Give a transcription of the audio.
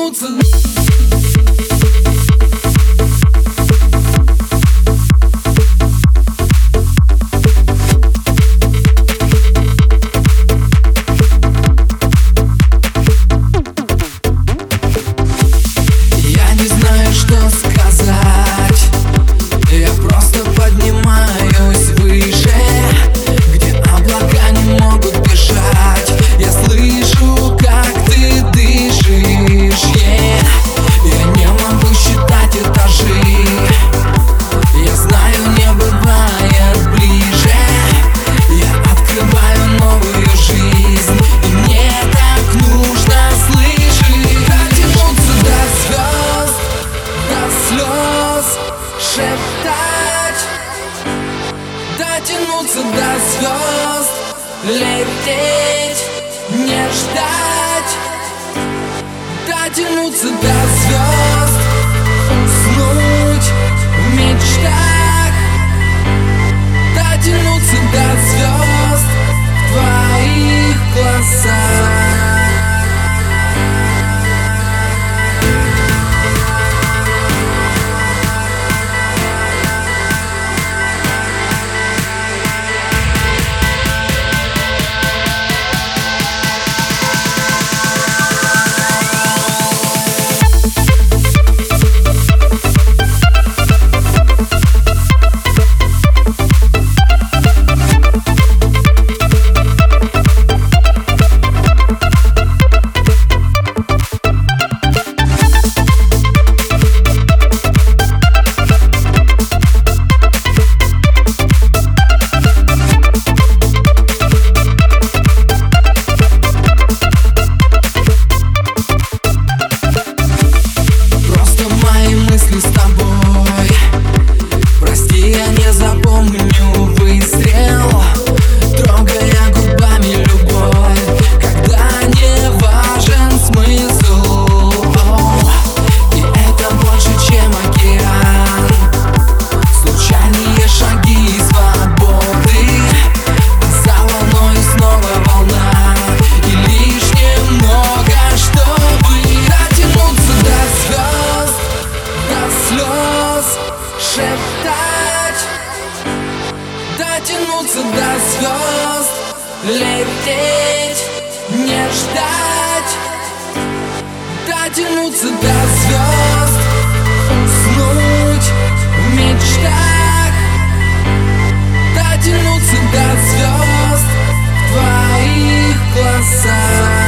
дотянуться. Я не знаю, что сказать. Я просто поднимаюсь выше, где облака не могут бежать. Я слышу, как ты дышишь, yeah. Я не могу считать этажи. Я знаю, не бывает ближе. Я открываю новую жизнь, и мне так нужно, слышишь, дотянуться до звезд, до слез, шептать, дотянуться до звезд, лететь, не ждать, дотянуться до звезд, уснуть в мечтах, дотянуться до звезд в твоих глазах. Мысли с тобой, прости, я не запомню выстрел, трогая губами любовь, когда не важен смысл. И это больше, чем океан, случайные шаги свободы, а за волной снова волна, и лишь немного, чтобы дотянуться до звезд, до слез, шептать, дотянуться до звезд, лететь, не ждать, дотянуться до звезд, уснуть в мечтах, дотянуться до звезд в твоих глазах.